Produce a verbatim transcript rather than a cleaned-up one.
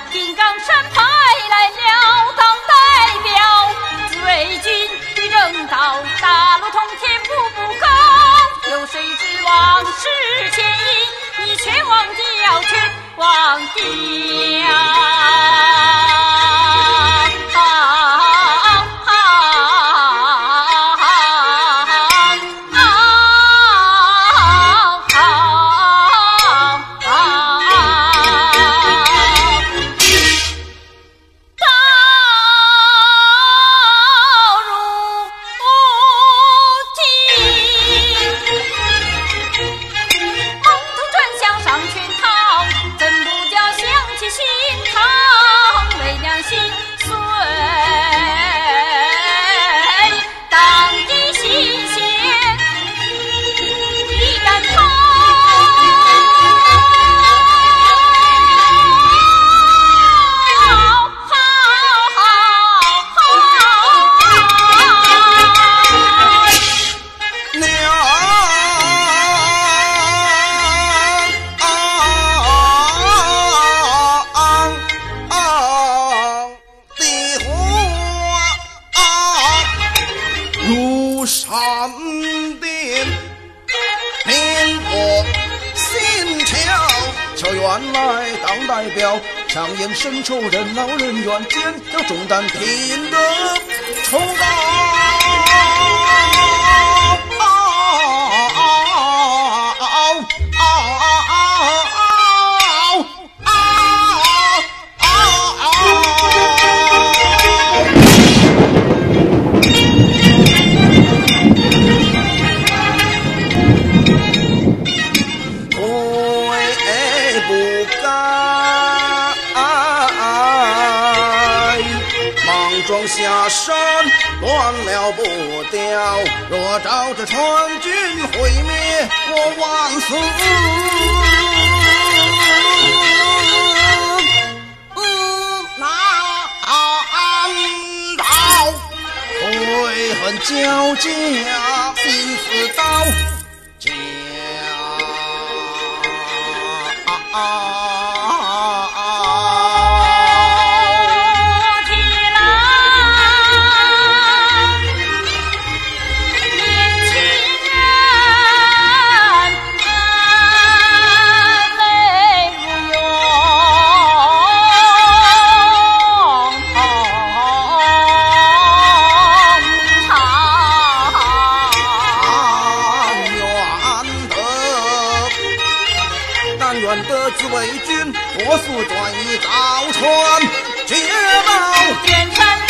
金刚山派来了当代表，自卫军与正道，大路通天步步高。有谁知往事牵引，你却忘掉，却忘掉。 强颜深仇，人老人怨，肩挑重担，拼得冲高。下山乱了步调，若照着川军毁灭，我万死难逃。悔恨交加，心似刀绞。自卫军火速转移造船，绝报。 天山